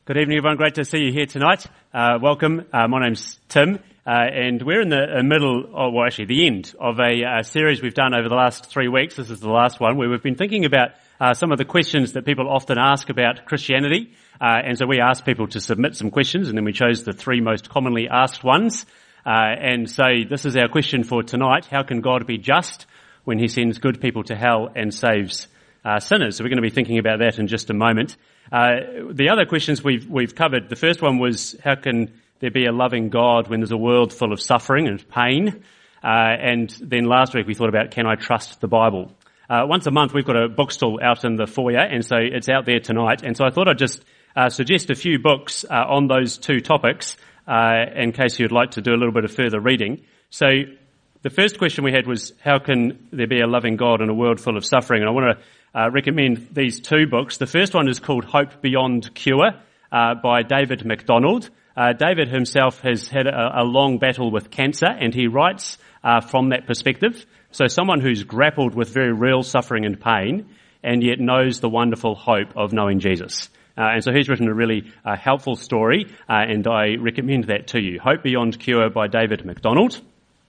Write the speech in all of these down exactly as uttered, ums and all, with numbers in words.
Good evening, everyone. Great to see you here tonight. Uh, welcome. Uh, my name's Tim, uh, and we're in the uh, middle, or well, actually the end of a uh, series we've done over the last three weeks. This is the last one, where we've been thinking about uh, some of the questions that people often ask about Christianity. Uh, and so we asked people to submit some questions, and then we chose the three most commonly asked ones. Uh, and so this is our question for tonight. How can God be just when he sends good people to hell and saves uh, sinners? So we're going to be thinking about that in just a moment. Uh, the other questions we've, we've covered, the first one was, how can there be a loving God when there's a world full of suffering and pain? Uh, and then last week we thought about, can I trust the Bible? Uh, once a month we've got a bookstall out in the foyer, and so it's out there tonight. And so I thought I'd just uh, suggest a few books uh, on those two topics, uh, in case you'd like to do a little bit of further reading. So the first question we had was, how can there be a loving God in a world full of suffering? And I want to Uh, recommend these two books. The first one is called Hope Beyond Cure uh, by David MacDonald. Uh, David himself has had a, a long battle with cancer, and he writes uh, from that perspective. So someone who's grappled with very real suffering and pain, and yet knows the wonderful hope of knowing Jesus. Uh, and so he's written a really uh, helpful story, uh, and I recommend that to you. Hope Beyond Cure by David MacDonald.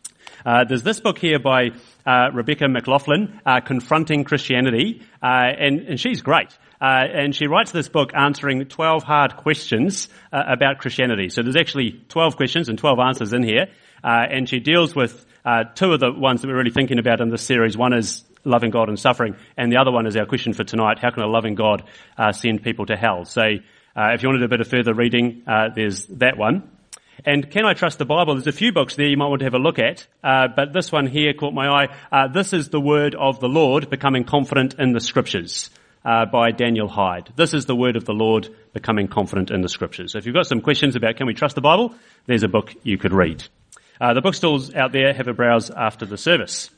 Uh, there's this book here by uh, Rebecca McLaughlin, uh, Confronting Christianity, uh, and, and she's great. Uh, and she writes this book answering twelve hard questions uh, about Christianity. So there's actually twelve questions and twelve answers in here, uh, and she deals with uh, two of the ones that we're really thinking about in this series. One is loving God and suffering, and the other one is our question for tonight: how can a loving God uh, send people to hell? So uh, if you wanted a bit of further reading, uh, there's that one. And Can I Trust the Bible? There's a few books there you might want to have a look at, uh, but this one here caught my eye. Uh, this is the Word of the Lord, Becoming Confident in the Scriptures, uh, by Daniel Hyde. This is the Word of the Lord, Becoming Confident in the Scriptures. So if you've got some questions about can we trust the Bible, there's a book you could read. Uh, the bookstalls out there, have a browse after the service.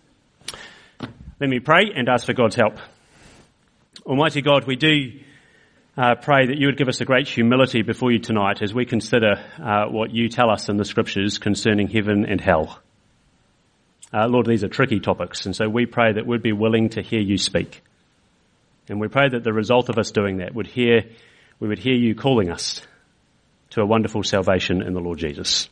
Let me pray and ask for God's help. Almighty God, we do Uh, pray that you would give us a great humility before you tonight as we consider uh, what you tell us in the Scriptures concerning heaven and hell. Uh, Lord, these are tricky topics, and so we pray that we'd be willing to hear you speak. And we pray that the result of us doing that would hear, we would hear you calling us to a wonderful salvation in the Lord Jesus.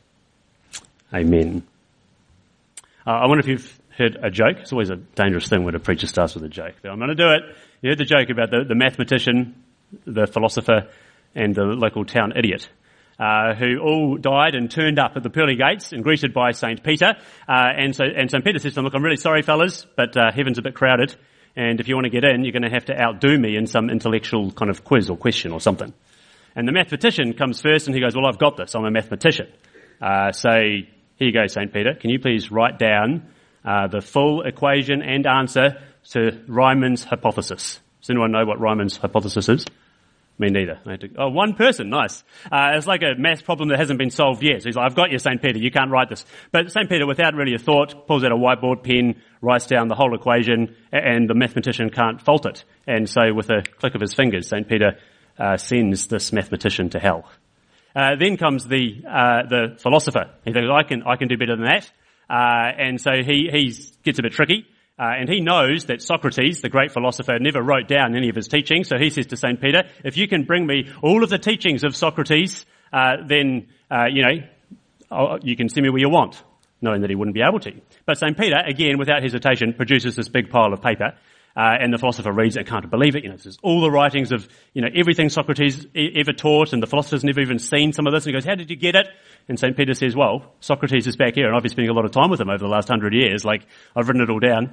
Amen. Uh, I wonder if you've heard a joke. It's always a dangerous thing when a preacher starts with a joke. But I'm going to do it. You heard the joke about the, the mathematician, the philosopher, and the local town idiot, uh, who all died and turned up at the pearly gates and greeted by Saint Peter. Uh, and so, and Saint Peter says to them, look, I'm really sorry, fellas, but uh, heaven's a bit crowded, and if you want to get in, you're going to have to outdo me in some intellectual kind of quiz or question or something. And the mathematician comes first, and he goes, well, I've got this. I'm a mathematician. Uh, so here you go, Saint Peter. Can you please write down uh, the full equation and answer to Riemann's hypothesis? Does anyone know what Riemann's hypothesis is? Me neither. I had to, oh, one person, nice. Uh, it's like a math problem that hasn't been solved yet. So he's like, I've got you, Saint Peter, you can't write this. But Saint Peter, without really a thought, pulls out a whiteboard pen, writes down the whole equation, and the mathematician can't fault it. And so with a click of his fingers, Saint Peter uh, sends this mathematician to hell. Uh, then comes the uh, the philosopher. He thinks, I can I can do better than that. Uh, and so he he gets a bit tricky. Uh, and he knows that Socrates, the great philosopher, never wrote down any of his teachings. So he says to Saint Peter, if you can bring me all of the teachings of Socrates, uh, then, uh, you know, I'll, you can send me where you want, knowing that he wouldn't be able to. But Saint Peter, again, without hesitation, produces this big pile of paper. Uh, and the philosopher reads it and can't believe it. You know, this is all the writings of, you know, everything Socrates e- ever taught, and the philosopher's never even seen some of this. And he goes, how did you get it? And Saint Peter says, well, Socrates is back here, and I've been spending a lot of time with him over the last hundred years. Like, I've written it all down.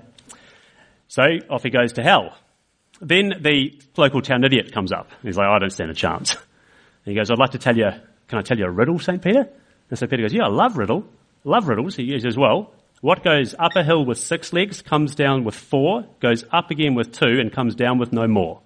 So off he goes to hell. Then the local town idiot comes up. He's like, I don't stand a chance. And he goes, I'd like to tell you, can I tell you a riddle, Saint Peter? And Saint Peter goes, yeah, I love riddle. Love riddles. He says, well, what goes up a hill with six legs, comes down with four, goes up again with two, and comes down with no more?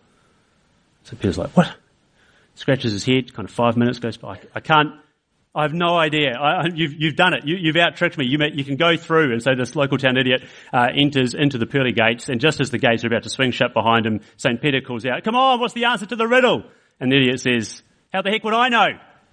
So Peter's like, what? Scratches his head, kind of five minutes goes by. I can't, I have no idea. I, you've, you've done it. You, you've out-tricked me. You, may, you can go through. And so this local town idiot uh, enters into the pearly gates, and just as the gates are about to swing shut behind him, Saint Peter calls out, come on, what's the answer to the riddle? And the idiot says, how the heck would I know?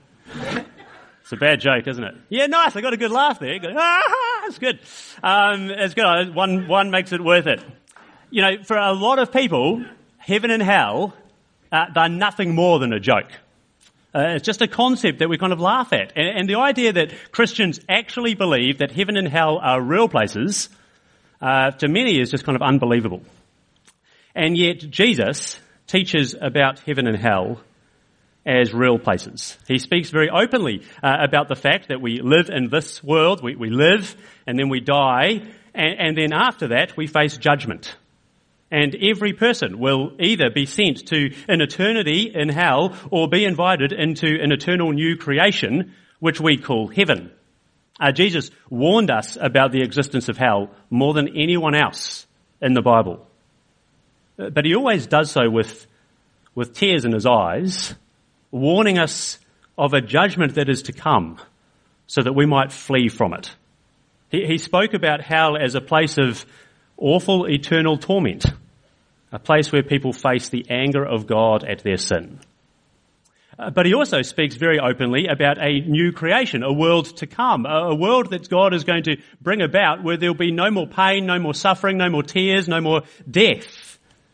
It's a bad joke, isn't it? Yeah, nice. I got a good laugh there. Go, ah, it's good. Um, it's good. One, one makes it worth it. You know, for a lot of people, heaven and hell, uh, they're nothing more than a joke. Uh, it's just a concept that we kind of laugh at. And, and the idea that Christians actually believe that heaven and hell are real places, uh, to many is just kind of unbelievable. And yet Jesus teaches about heaven and hell as real places. He speaks very openly uh, about the fact that we live in this world, we, we live and then we die, and, and then after that we face judgment. And every person will either be sent to an eternity in hell or be invited into an eternal new creation, which we call heaven. Uh, Jesus warned us about the existence of hell more than anyone else in the Bible. But he always does so with, with tears in his eyes, warning us of a judgment that is to come so that we might flee from it. He, he spoke about hell as a place of awful eternal torment, a place where people face the anger of God at their sin. Uh, but he also speaks very openly about a new creation, a world to come, a, a world that God is going to bring about where there'll be no more pain, no more suffering, no more tears, no more death.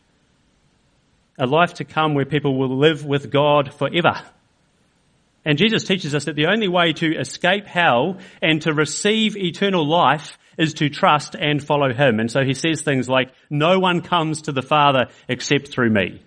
A life to come where people will live with God forever. And Jesus teaches us that the only way to escape hell and to receive eternal life is to trust and follow him. And so he says things like, no one comes to the Father except through me.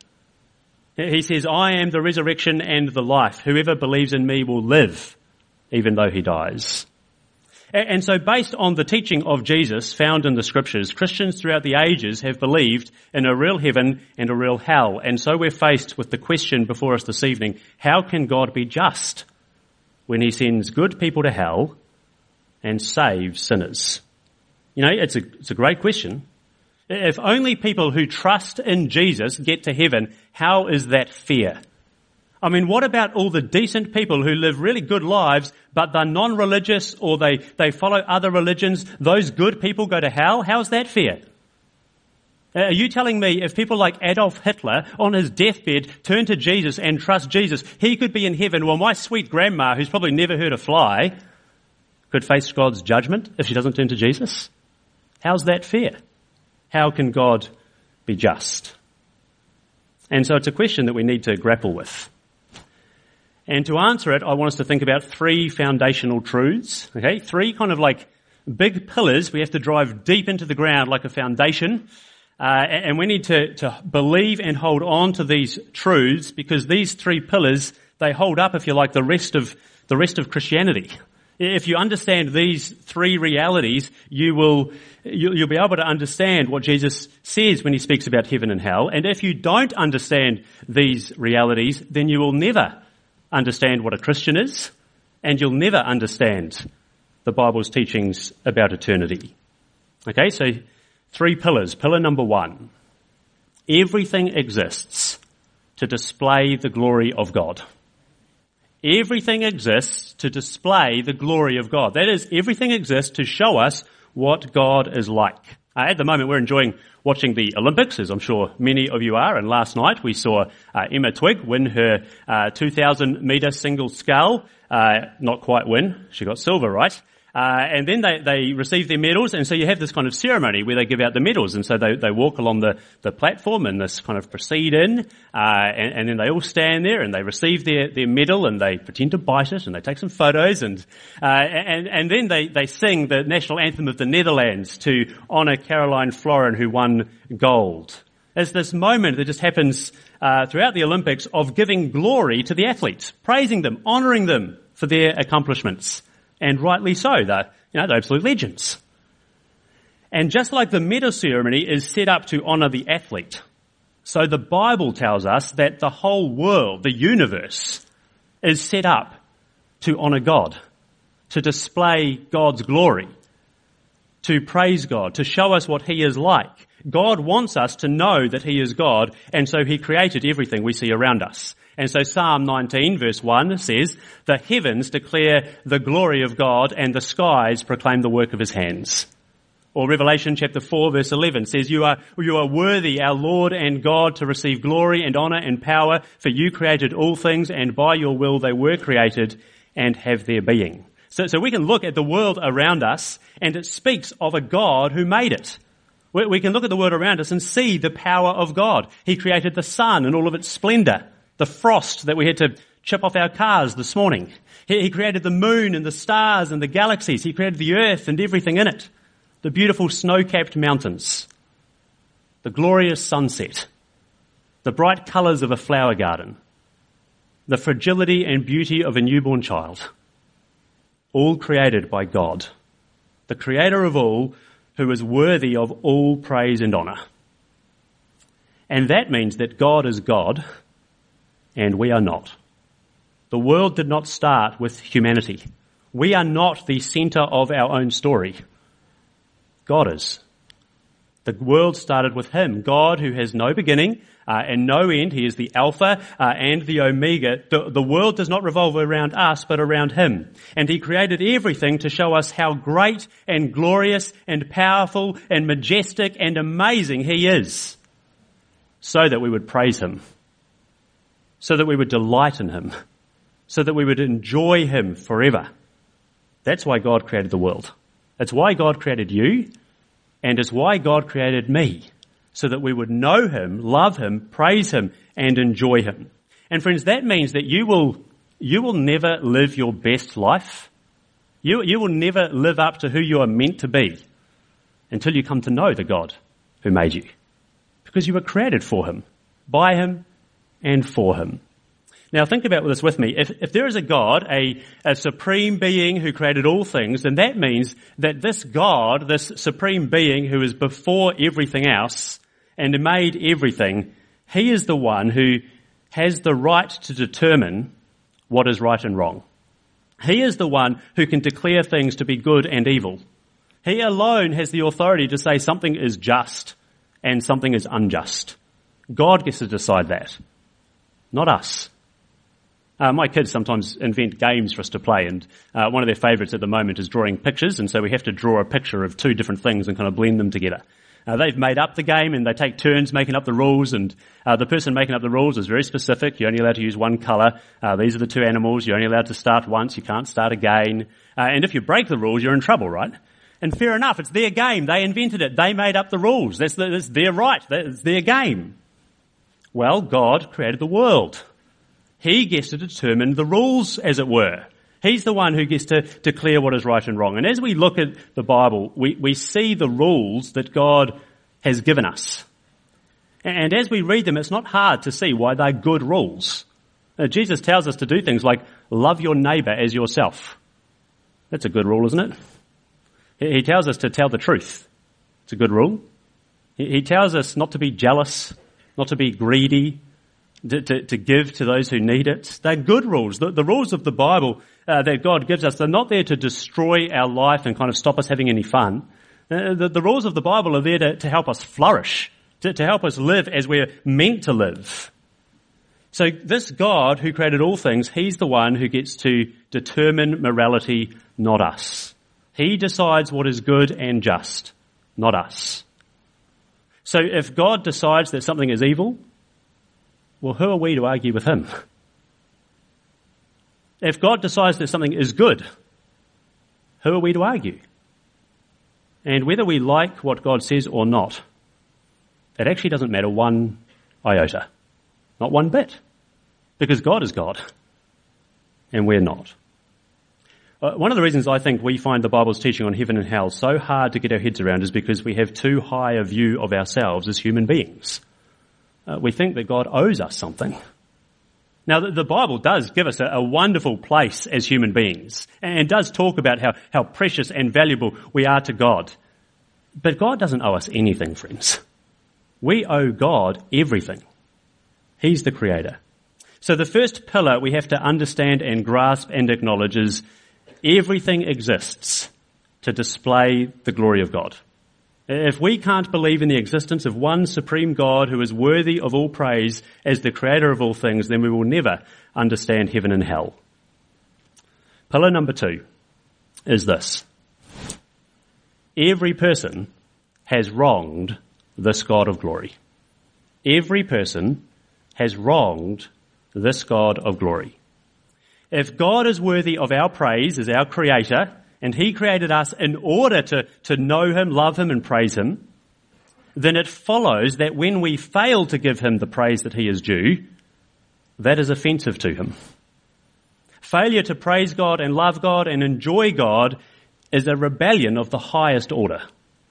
He says, I am the resurrection and the life. Whoever believes in me will live, even though he dies. And so based on the teaching of Jesus found in the scriptures, Christians throughout the ages have believed in a real heaven and a real hell. And so we're faced with the question before us this evening, how can God be just when he sends good people to hell and saves sinners? You know, it's a, it's a great question. If only people who trust in Jesus get to heaven, how is that fair? I mean, what about all the decent people who live really good lives, but they're non-religious or they, they follow other religions? Those good people go to hell? How's that fair? Are you telling me if people like Adolf Hitler on his deathbed turn to Jesus and trust Jesus, he could be in heaven, while my sweet grandma, who's probably never heard a fly, could face God's judgment if she doesn't turn to Jesus? How's that fair? How can God be just? And so it's a question that we need to grapple with. And to answer it, I want us to think about three foundational truths, okay? Three kind of like big pillars we have to drive deep into the ground like a foundation. Uh, and we need to, to believe and hold on to these truths because these three pillars, they hold up, if you like, the rest of, the rest of Christianity. If you understand these three realities, you will, you'll be able to understand what Jesus says when he speaks about heaven and hell. And if you don't understand these realities, then you will never understand what a Christian is, and you'll never understand the Bible's teachings about eternity. Okay, so three pillars. Pillar number one. Everything exists to display the glory of God. Everything exists to display the glory of God. That is, everything exists to show us what God is like. Uh, at the moment, we're enjoying watching the Olympics, as I'm sure many of you are. And last night, we saw uh, Emma Twigg win her uh, two thousand metre single scull. Uh, not quite win. She got silver, right? Uh, and then they, they receive their medals, and so you have this kind of ceremony where they give out the medals, and so they, they walk along the, the platform and this kind of proceed in, uh, and, and then they all stand there and they receive their, their medal and they pretend to bite it and they take some photos and, uh, and, and then they, they sing the national anthem of the Netherlands to honour Caroline Florin, who won gold. There's this moment that just happens, uh, throughout the Olympics of giving glory to the athletes, praising them, honouring them for their accomplishments. And rightly so, they're, you know, they're absolute legends. And just like the medal ceremony is set up to honour the athlete, so the Bible tells us that the whole world, the universe, is set up to honour God, to display God's glory, to praise God, to show us what he is like. God wants us to know that he is God, and so he created everything we see around us. And so Psalm nineteen verse one says, the heavens declare the glory of God and the skies proclaim the work of his hands. Or Revelation chapter four verse eleven says, you are, you are worthy, our Lord and God, to receive glory and honour and power, for you created all things and by your will they were created and have their being. So, so we can look at the world around us and it speaks of a God who made it. We, we can look at the world around us and see the power of God. He created the sun and all of its splendour. The frost that we had to chip off our cars this morning. He, he created the moon and the stars and the galaxies. He created the earth and everything in it. The beautiful snow-capped mountains. The glorious sunset. The bright colours of a flower garden. The fragility and beauty of a newborn child. All created by God, the creator of all, who is worthy of all praise and honour. And that means that God is God, and we are not. The world did not start with humanity. We are not the centre of our own story. God is. The world started with him, God who has no beginning uh, and no end. He is the Alpha uh, and the Omega. The, the world does not revolve around us, but around him. And he created everything to show us how great and glorious and powerful and majestic and amazing he is, so that we would praise him, so that we would delight in him, so that we would enjoy him forever. That's why God created the world. That's why God created you. And it's why God created me, so that we would know him, love him, praise him, and enjoy him. And friends, that means that you will, you will never live your best life. You, you will never live up to who you are meant to be until you come to know the God who made you. Because you were created for him, by him, and for him. Now think about this with me. If, if there is a God, a, a supreme being who created all things, then that means that this God, this supreme being who is before everything else and made everything, he is the one who has the right to determine what is right and wrong. He is the one who can declare things to be good and evil. He alone has the authority to say something is just and something is unjust. God gets to decide that, not us. Uh, my kids sometimes invent games for us to play, and uh, one of their favourites at the moment is drawing pictures, and so we have to draw a picture of two different things and kind of blend them together. Uh, they've made up the game, and they take turns making up the rules, and uh, the person making up the rules is very specific. You're only allowed to use one colour. Uh, these are the two animals. You're only allowed to start once. You can't start again. Uh, and if you break the rules, you're in trouble, right? And fair enough, it's their game. They invented it. They made up the rules. That's, the, that's their right. That's their game. Well, God created the world. He gets to determine the rules, as it were. He's the one who gets to declare what is right and wrong. And as we look at the Bible, we, we see the rules that God has given us. And as we read them, it's not hard to see why they're good rules. Uh, Jesus tells us to do things like love your neighbour as yourself. That's a good rule, isn't it? He tells us to tell the truth. It's a good rule. He tells us not to be jealous, not to be greedy, To, to, to give to those who need it. They're good rules. The, the rules of the Bible uh, that God gives us, they're not there to destroy our life and kind of stop us having any fun. Uh, the, the rules of the Bible are there to, to help us flourish, to, to help us live as we're meant to live. So this God who created all things, he's the one who gets to determine morality, not us. He decides what is good and just, not us. So if God decides that something is evil, well, who are we to argue with him? If God decides that something is good, who are we to argue? And whether we like what God says or not, it actually doesn't matter one iota. Not one bit. Because God is God, and we're not. Uh, one of the reasons I think we find the Bible's teaching on heaven and hell so hard to get our heads around is because we have too high a view of ourselves as human beings. Uh, we think that God owes us something. Now, the, the Bible does give us a, a wonderful place as human beings, and does talk about how, how precious and valuable we are to God. But God doesn't owe us anything, friends. We owe God everything. He's the creator. So the first pillar we have to understand and grasp and acknowledge is everything exists to display the glory of God. If we can't believe in the existence of one supreme God who is worthy of all praise as the creator of all things, then we will never understand heaven and hell. Pillar number two is this. Every person has wronged this God of glory. Every person has wronged this God of glory. If God is worthy of our praise as our creator, and he created us in order to, to know him, love him, and praise him, then it follows that when we fail to give him the praise that he is due, that is offensive to him. Failure to praise God and love God and enjoy God is a rebellion of the highest order.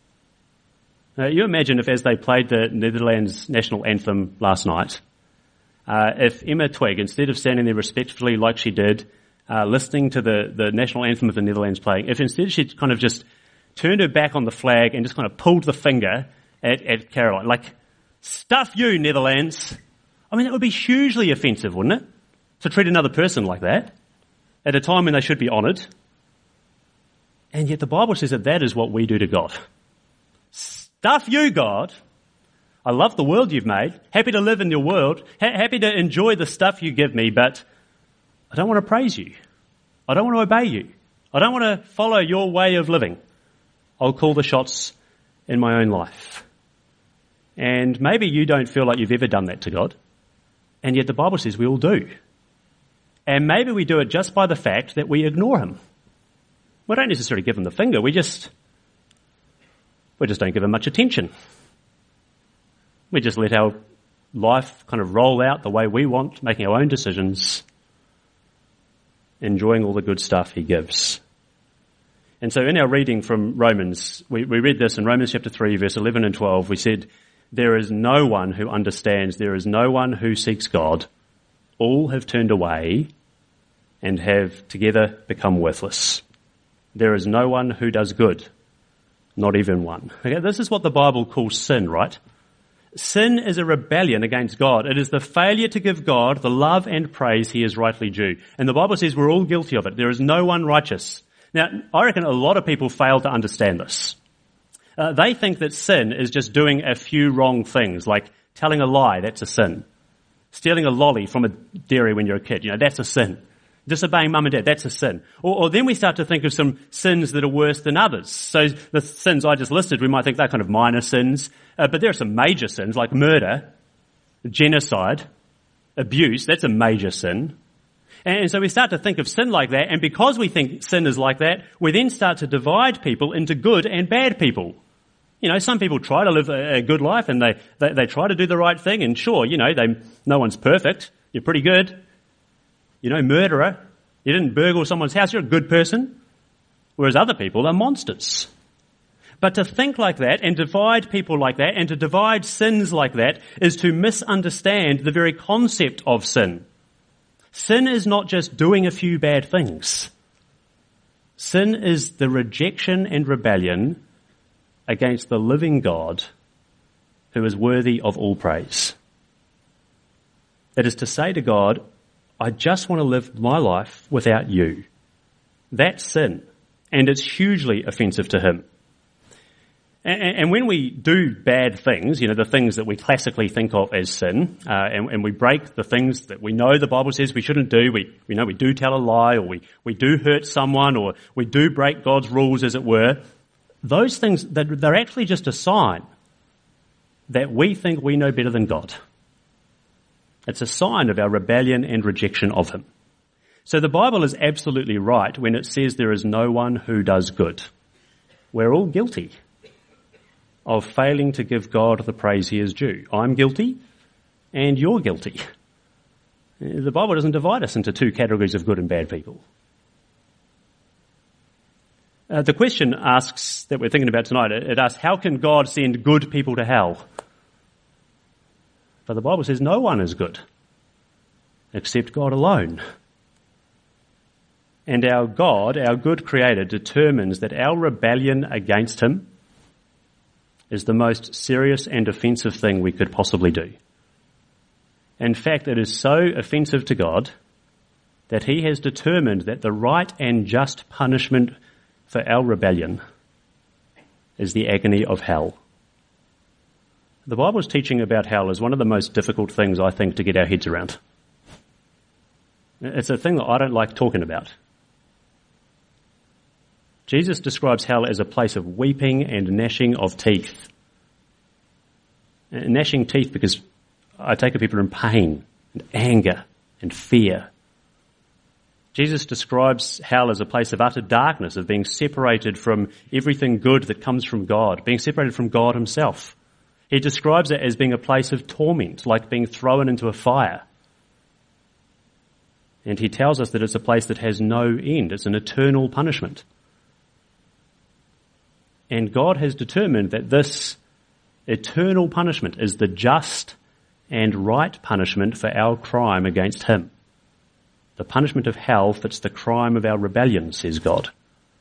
Now, you imagine if as they played the Netherlands national anthem last night, uh, if Emma Twigg, instead of standing there respectfully like she did, uh, listening to the, the national anthem of the Netherlands playing, if instead she kind of just turned her back on the flag and just kind of pulled the finger at, at Caroline, like, stuff you, Netherlands. I mean, that would be hugely offensive, wouldn't it? To treat another person like that at a time when they should be honoured. And yet the Bible says that that is what we do to God. Stuff you, God. I love the world you've made. Happy to live in your world. Ha- happy to enjoy the stuff you give me, but I don't want to praise you. I don't want to obey you. I don't want to follow your way of living. I'll call the shots in my own life. And maybe you don't feel like you've ever done that to God. And yet the Bible says we all do. And maybe we do it just by the fact that we ignore him. We don't necessarily give him the finger. We just, we just don't give him much attention. We just let our life kind of roll out the way we want, making our own decisions, enjoying all the good stuff he gives. And so in our reading from Romans, we, we read this in Romans chapter three, verse eleven and twelve. We said, there is no one who understands, there is no one who seeks God. All have turned away and have together become worthless. There is no one who does good, not even one. Okay, this is what the Bible calls sin, right? Sin is a rebellion against God. It is the failure to give God the love and praise he is rightly due. And the Bible says we're all guilty of it. There is no one righteous. Now, I reckon a lot of people fail to understand this. Uh, they think that sin is just doing a few wrong things, like telling a lie, that's a sin. Stealing a lolly from a dairy when you're a kid, you know, that's a sin. Disobeying mum and dad, that's a sin. Or, or then we start to think of some sins that are worse than others. So the sins I just listed, we might think they're kind of minor sins, uh, but there are some major sins like murder, genocide, abuse, that's a major sin. And, and so we start to think of sin like that, and because we think sin is like that, we then start to divide people into good and bad people. You know, some people try to live a, a good life and they, they, they try to do the right thing, and sure, you know, they, no one's perfect. You're pretty good. You know, murderer. You didn't burgle someone's house. You're a good person. Whereas other people are monsters. But to think like that and divide people like that and to divide sins like that is to misunderstand the very concept of sin. Sin is not just doing a few bad things. Sin is the rejection and rebellion against the living God who is worthy of all praise. It is to say to God, I just want to live my life without you. That's sin, and it's hugely offensive to him. And, and when we do bad things, you know, the things that we classically think of as sin, uh, and, and we break the things that we know the Bible says we shouldn't do, we, we know we do tell a lie, or we, we do hurt someone, or we do break God's rules, as it were, those things, they're actually just a sign that we think we know better than God. It's a sign of our rebellion and rejection of him. So the Bible is absolutely right when it says there is no one who does good. We're all guilty of failing to give God the praise he is due. I'm guilty, and you're guilty. The Bible doesn't divide us into two categories of good and bad people. Uh, the question asks, that we're thinking about tonight, it asks, how can God send good people to hell? But the Bible says no one is good except God alone. And our God, our good Creator, determines that our rebellion against him is the most serious and offensive thing we could possibly do. In fact, it is so offensive to God that he has determined that the right and just punishment for our rebellion is the agony of hell. The Bible's teaching about hell is one of the most difficult things, I think, to get our heads around. It's a thing that I don't like talking about. Jesus describes hell as a place of weeping and gnashing of teeth. And gnashing teeth because I take it people are in pain and anger and fear. Jesus describes hell as a place of utter darkness, of being separated from everything good that comes from God, being separated from God himself. He describes it as being a place of torment, like being thrown into a fire. And he tells us that it's a place that has no end. It's an eternal punishment. And God has determined that this eternal punishment is the just and right punishment for our crime against him. The punishment of hell fits the crime of our rebellion, says God.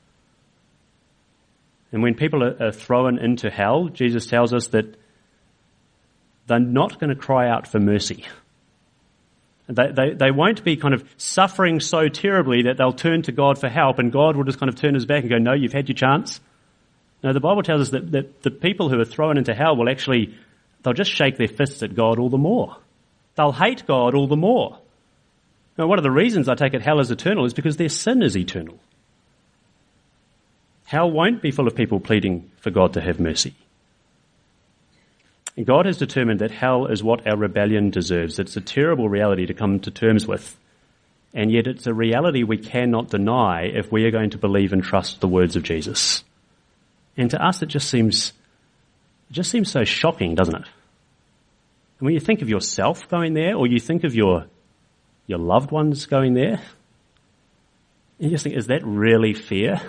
And when people are thrown into hell, Jesus tells us that they're not going to cry out for mercy. They, they, they won't be kind of suffering so terribly that they'll turn to God for help, and God will just kind of turn his back and go, no, you've had your chance. No, the Bible tells us that, that the people who are thrown into hell will actually, they'll just shake their fists at God all the more. They'll hate God all the more. Now, one of the reasons I take it hell is eternal is because their sin is eternal. Hell won't be full of people pleading for God to have mercy. And God has determined that hell is what our rebellion deserves. It's a terrible reality to come to terms with. And yet it's a reality we cannot deny if we are going to believe and trust the words of Jesus. And to us it just seems, it just seems so shocking, doesn't it? And when you think of yourself going there, or you think of your, your loved ones going there, you just think, is that really fair?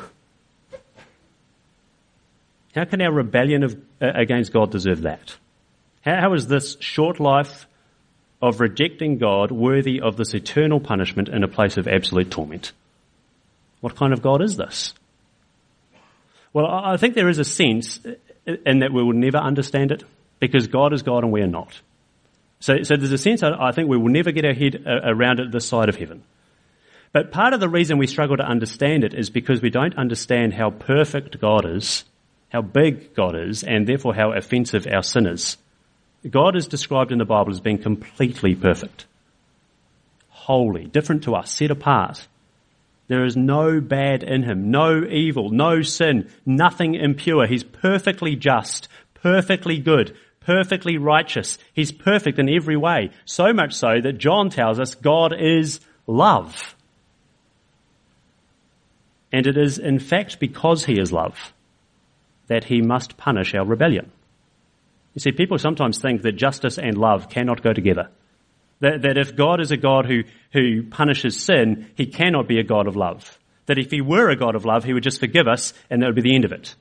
How can our rebellion of, uh, against God deserve that? How, how is this short life of rejecting God worthy of this eternal punishment in a place of absolute torment? What kind of God is this? Well, I think there is a sense in that we will never understand it, because God is God and we are not. So, so there's a sense I think we will never get our head around it this side of heaven. But part of the reason we struggle to understand it is because we don't understand how perfect God is, how big God is, and therefore how offensive our sin is. God is described in the Bible as being completely perfect, holy, different to us, set apart. There is no bad in him, no evil, no sin, nothing impure. He's perfectly just, perfectly good, perfectly righteous. He's perfect in every way, so much so that John tells us God is love. And it is in fact because he is love that he must punish our rebellion. You see, people sometimes think that justice and love cannot go together. That, that if God is a God who, who punishes sin, he cannot be a God of love. That if he were a God of love, he would just forgive us and that would be the end of it.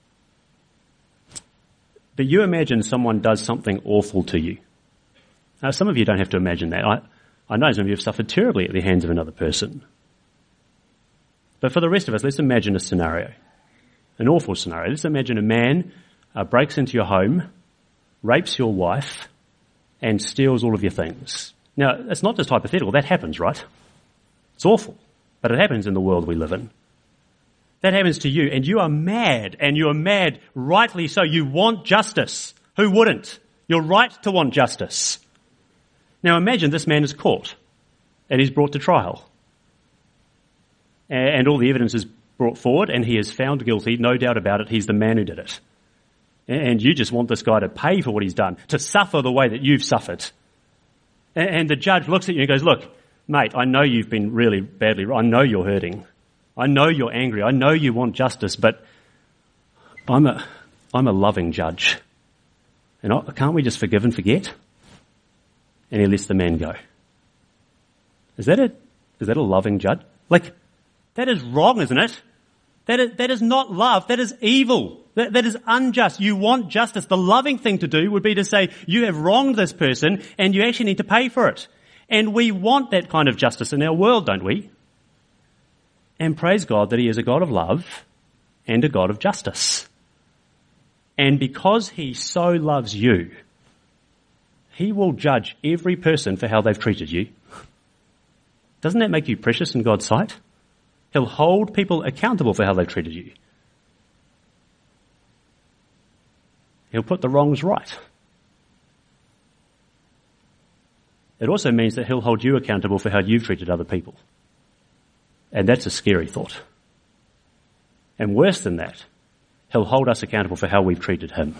But you imagine someone does something awful to you. Now, some of you don't have to imagine that. I, I know some of you have suffered terribly at the hands of another person. But for the rest of us, let's imagine a scenario. An awful scenario. Let's imagine a man uh, breaks into your home, rapes your wife, and steals all of your things. Now, it's not just hypothetical. That happens, right? It's awful. But it happens in the world we live in. That happens to you, and you are mad, and you are mad rightly so. You want justice. Who wouldn't? You're right to want justice. Now imagine this man is caught, and he's brought to trial. And all the evidence is brought forward, and he is found guilty, no doubt about it. He's the man who did it. And you just want this guy to pay for what he's done, to suffer the way that you've suffered. And the judge looks at you and goes, look, mate, I know you've been really badly wrong. I know you're hurting. I know you're angry. I know you want justice, but I'm a, I'm a loving judge. And I, can't we just forgive and forget? And he lets the man go. Is that a, is that a loving judge? Like, that is wrong, isn't it? That is, that is not love. That is evil. That, that is unjust. You want justice. The loving thing to do would be to say, you have wronged this person and you actually need to pay for it. And we want that kind of justice in our world, don't we? And praise God that he is a God of love and a God of justice. And because he so loves you, he will judge every person for how they've treated you. Doesn't that make you precious in God's sight? He'll hold people accountable for how they've treated you. He'll put the wrongs right. It also means that he'll hold you accountable for how you've treated other people. And that's a scary thought. And worse than that, he'll hold us accountable for how we've treated him.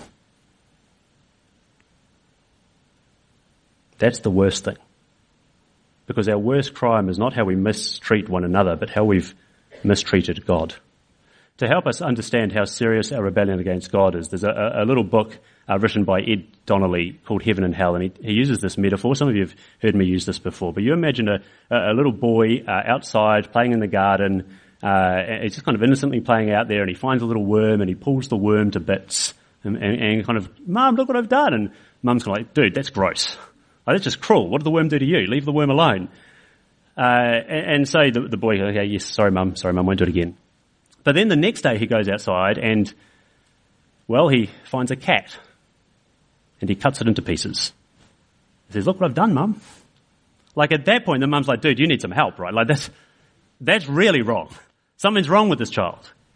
That's the worst thing. Because our worst crime is not how we mistreat one another, but how we've mistreated God. to help us understand how serious our rebellion against God is, there's a, a little book uh, written by Ed Donnelly called Heaven and Hell, and he, he uses this metaphor. Some of you have heard me use this before, but you imagine a, a little boy uh, outside playing in the garden. Uh, he's just kind of innocently playing out there, and he finds a little worm, and he pulls the worm to bits, and, and, and kind of, Mum, look what I've done. And Mum's kind of like, dude, that's gross. Like, that's just cruel. What did the worm do to you? Leave the worm alone. Uh, and, and so the, the boy, okay, yes, sorry, Mum, sorry, Mum, won't do it again. But then the next day he goes outside and, well, he finds a cat, and he cuts it into pieces. He says, look what I've done, Mum. Like, at that point, the mum's like, dude, you need some help, right? Like, that's, that's really wrong. Something's wrong with this child.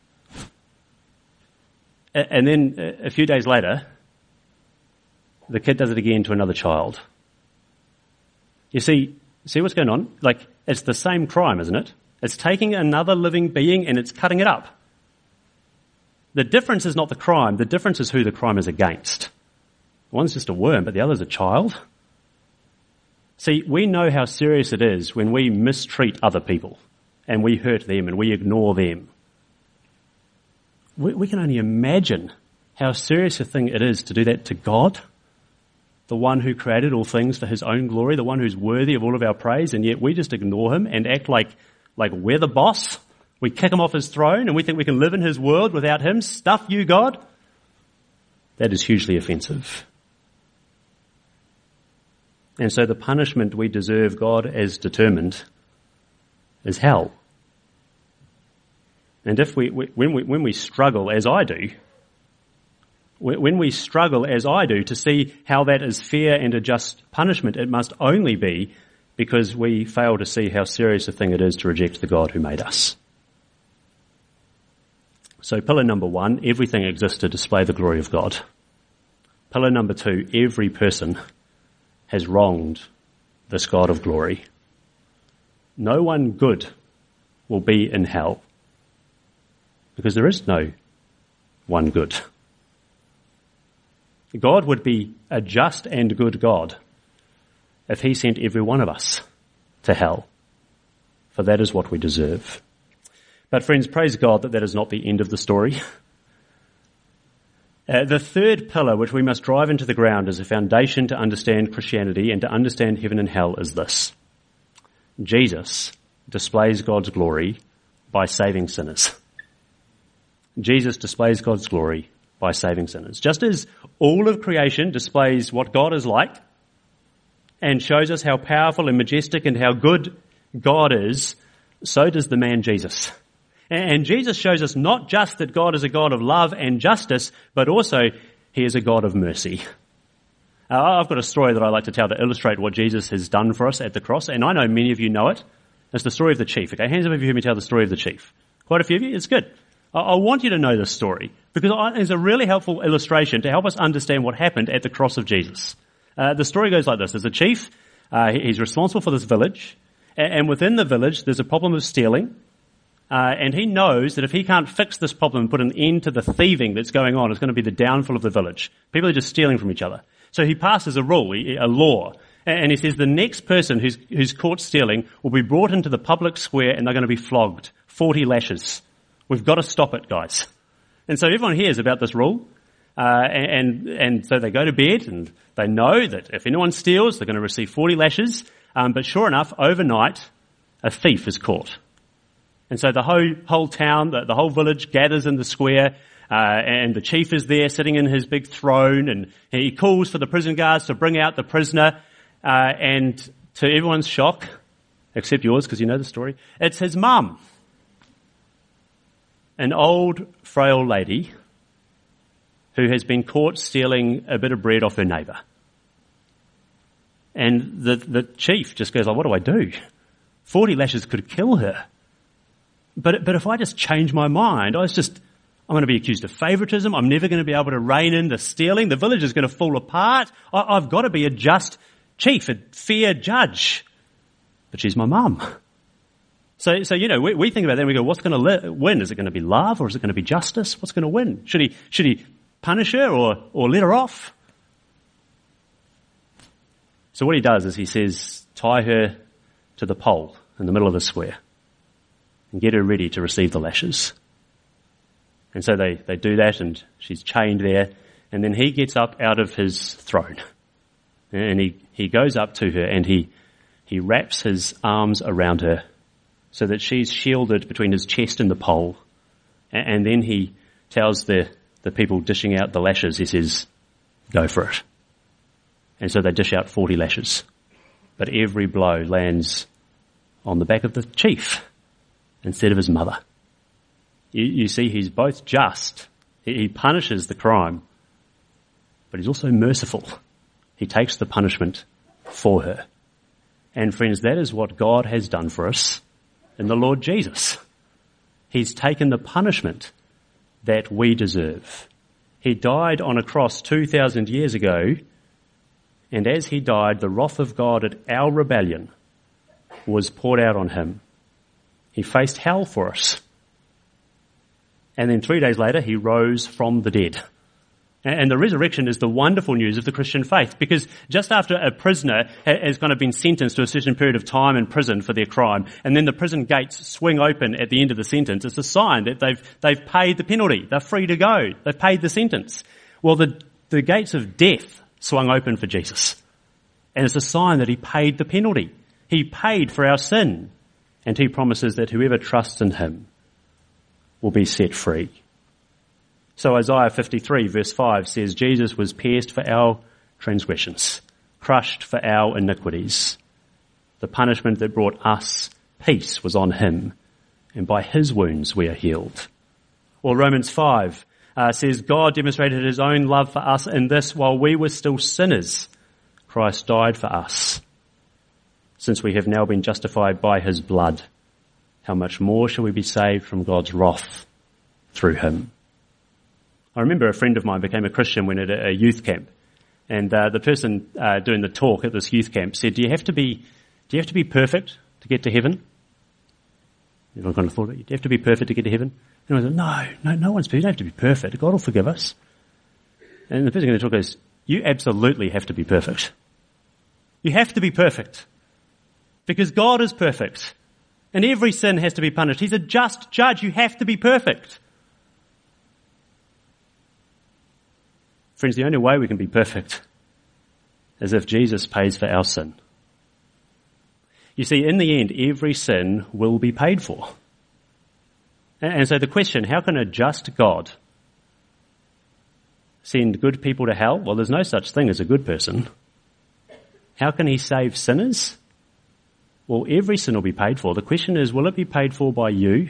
And then a few days later, the kid does it again to another child. You see, see what's going on? Like, it's the same crime, isn't it? It's taking another living being and it's cutting it up. The difference is not the crime. The difference is who the crime is against. One's just a worm, but the other's a child. See, we know how serious it is when we mistreat other people and we hurt them and we ignore them. We, we can only imagine how serious a thing it is to do that to God, the one who created all things for his own glory, the one who's worthy of all of our praise, and yet we just ignore him and act like, like we're the boss. We kick him off his throne and we think we can live in his world without him. Stuff you, God. That is hugely offensive. And so the punishment we deserve, God has determined, is hell. And if we, when we, when we struggle, as I do, when we struggle, as I do, to see how that is fair and a just punishment, it must only be because we fail to see how serious a thing it is to reject the God who made us. So pillar number one, everything exists to display the glory of God. Pillar number two, every person has wronged this God of glory. No one good will be in hell because there is no one good. God would be a just and good God if he sent every one of us to hell, for that is what we deserve. But friends, praise God that that is not the end of the story. Uh, the third pillar which we must drive into the ground as a foundation to understand Christianity and to understand heaven and hell is this. Jesus displays God's glory by saving sinners. Jesus displays God's glory by saving sinners. Just as all of creation displays what God is like and shows us how powerful and majestic and how good God is, so does the man Jesus. And Jesus shows us not just that God is a God of love and justice, but also he is a God of mercy. Uh, I've got a story that I like to tell to illustrate what Jesus has done for us at the cross, and I know many of you know it. It's the story of the chief. Okay, hands up if you heard me tell the story of the chief. Quite a few of you? It's good. I, I want you to know this story because it's a really helpful illustration to help us understand what happened at the cross of Jesus. Uh, the story goes like this. There's a chief. Uh, he's responsible for this village, and, and within the village there's a problem of stealing. Uh, and he knows that if he can't fix this problem and put an end to the thieving that's going on, it's going to be the downfall of the village. People are just stealing from each other. So he passes a rule, a law, and he says the next person who's, who's caught stealing will be brought into the public square and they're going to be flogged. forty lashes. We've got to stop it, guys. And so everyone hears about this rule, uh, and, and so they go to bed and they know that if anyone steals, they're going to receive forty lashes. Um, but sure enough, overnight, a thief is caught. And so the whole, whole town, the, the whole village gathers in the square, uh, and the chief is there sitting in his big throne, and he calls for the prison guards to bring out the prisoner, uh, and to everyone's shock, except yours because you know the story, it's his mum. An old, frail lady who has been caught stealing a bit of bread off her neighbour. And the, the chief just goes, like, what do I do? Forty lashes could kill her. But but if I just change my mind, I was just, I'm going to be accused of favouritism. I'm never going to be able to rein in the stealing. The village is going to fall apart. I, I've got to be a just chief, a fair judge. But she's my mum. So, so you know, we, we think about that and we go, what's going to li- win? Is it going to be love or is it going to be justice? What's going to win? Should he should he punish her or, or let her off? So what he does is he says, tie her to the pole in the middle of the square and get her ready to receive the lashes. And so they, they do that, and she's chained there. And then he gets up out of his throne. And he, he goes up to her, and he, he wraps his arms around her so that she's shielded between his chest and the pole. And, and then he tells the, the people dishing out the lashes, he says, go for it. And so they dish out forty lashes. But every blow lands on the back of the chief instead of his mother. You, you see, he's both just. He, he punishes the crime, but he's also merciful. He takes the punishment for her. And friends, that is what God has done for us in the Lord Jesus. He's taken the punishment that we deserve. He died on a cross two thousand years ago, and as he died, the wrath of God at our rebellion was poured out on him. He faced hell for us. And then three days later, he rose from the dead. And the resurrection is the wonderful news of the Christian faith, because just after a prisoner has kind of been sentenced to a certain period of time in prison for their crime, and then the prison gates swing open at the end of the sentence, it's a sign that they've they've paid the penalty. They're free to go. They've paid the sentence. Well, the, the gates of death swung open for Jesus. And it's a sign that he paid the penalty. He paid for our sin. And he promises that whoever trusts in him will be set free. So Isaiah fifty-three verse five says, Jesus was pierced for our transgressions, crushed for our iniquities. The punishment that brought us peace was on him, and by his wounds we are healed. Or Romans five uh, says, God demonstrated his own love for us in this: while we were still sinners, Christ died for us. Since we have now been justified by his blood, how much more shall we be saved from God's wrath through him? I remember a friend of mine became a Christian when at a youth camp, and uh, the person uh, doing the talk at this youth camp said, "Do you have to be, do you have to be perfect to get to heaven?" Everyone kind of thought, "Do you have to be perfect to get to heaven?" And I said, "No, no, no one's. You don't have to be perfect. God will forgive us." And the person going to talk goes, "You absolutely have to be perfect. You have to be perfect because God is perfect, and every sin has to be punished. He's a just judge. You have to be perfect." Friends, the only way we can be perfect is if Jesus pays for our sin. You see, in the end, every sin will be paid for. And so the question, how can a just God send good people to hell? Well, there's no such thing as a good person. How can he save sinners? Well, every sin will be paid for. The question is, will it be paid for by you?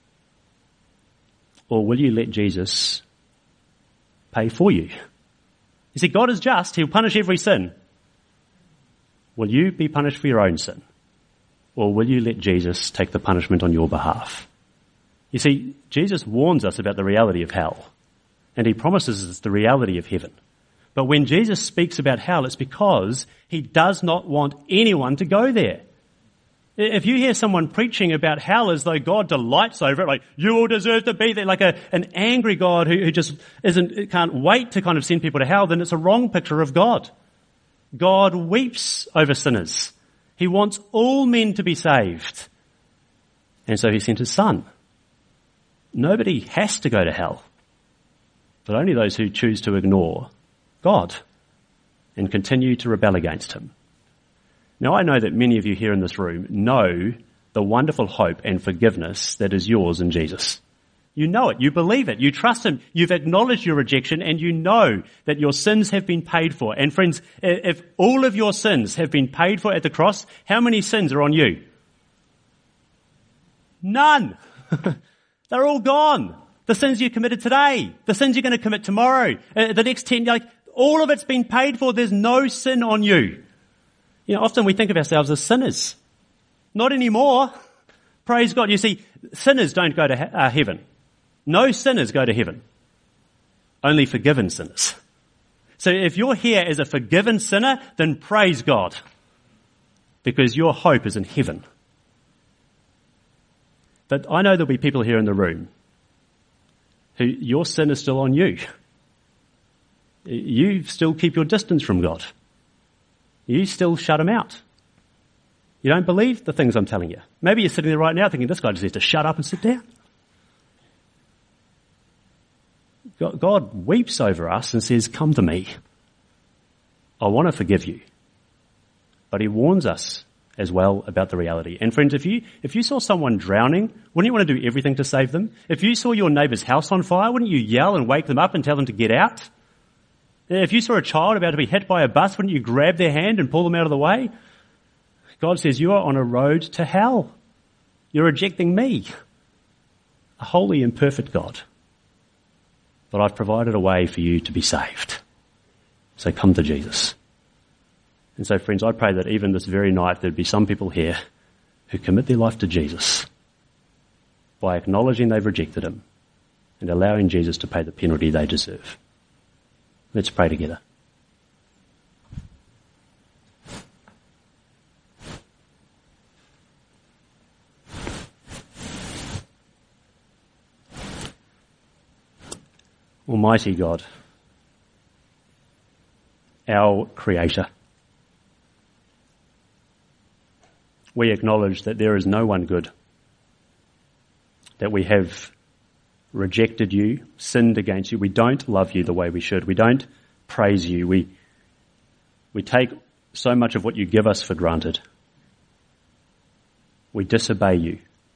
Or will you let Jesus pay for you? You see, God is just. He'll punish every sin. Will you be punished for your own sin? Or will you let Jesus take the punishment on your behalf? You see, Jesus warns us about the reality of hell, and he promises us the reality of heaven. But when Jesus speaks about hell, it's because he does not want anyone to go there. If you hear someone preaching about hell as though God delights over it, like, you all deserve to be there, like a, an angry God who, who just isn't, can't wait to kind of send people to hell, then it's a wrong picture of God. God weeps over sinners. He wants all men to be saved. And so he sent his son. Nobody has to go to hell, but only those who choose to ignore God and continue to rebel against him. Now, I know that many of you here in this room know the wonderful hope and forgiveness that is yours in Jesus. You know it, you believe it, you trust him, you've acknowledged your rejection, and you know that your sins have been paid for. And friends, if all of your sins have been paid for at the cross, how many sins are on you? None. They're all gone. The sins you committed today, the sins you're going to commit tomorrow, uh, the next ten, like, all of it's been paid for. There's no sin on you. You know, often we think of ourselves as sinners. Not anymore. Praise God. You see, sinners don't go to he- uh, heaven. No sinners go to heaven. Only forgiven sinners. So if you're here as a forgiven sinner, then praise God, because your hope is in heaven. But I know there'll be people here in the room who your sin is still on you. You still keep your distance from God. You still shut him out. You don't believe the things I'm telling you. Maybe you're sitting there right now thinking, this guy just needs to shut up and sit down. God weeps over us and says, come to me. I want to forgive you. But he warns us as well about the reality. And friends, if you, if you saw someone drowning, wouldn't you want to do everything to save them? If you saw your neighbour's house on fire, wouldn't you yell and wake them up and tell them to get out? If you saw a child about to be hit by a bus, wouldn't you grab their hand and pull them out of the way? God says, you are on a road to hell. You're rejecting me, a holy and perfect God. But I've provided a way for you to be saved. So come to Jesus. And so, friends, I pray that even this very night there'd be some people here who commit their life to Jesus by acknowledging they've rejected him and allowing Jesus to pay the penalty they deserve. Let's pray together. Almighty God, our Creator, we acknowledge that there is no one good, that we have rejected you, sinned against you. We don't love you the way we should. We don't praise you. We, we take so much of what you give us for granted. We disobey you.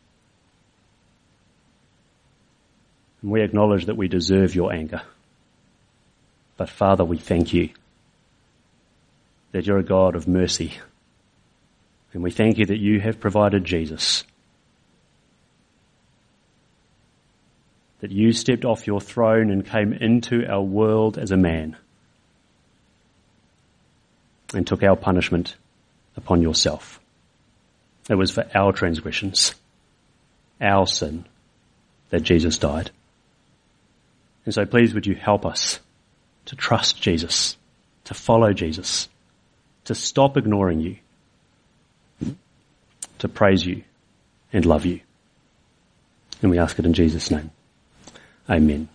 And we acknowledge that we deserve your anger. But Father, we thank you that you're a God of mercy. And we thank you that you have provided Jesus. That you stepped off your throne and came into our world as a man and took our punishment upon yourself. It was for our transgressions, our sin, that Jesus died. And so please would you help us to trust Jesus, to follow Jesus, to stop ignoring you, to praise you and love you. And we ask it in Jesus' name. Amen.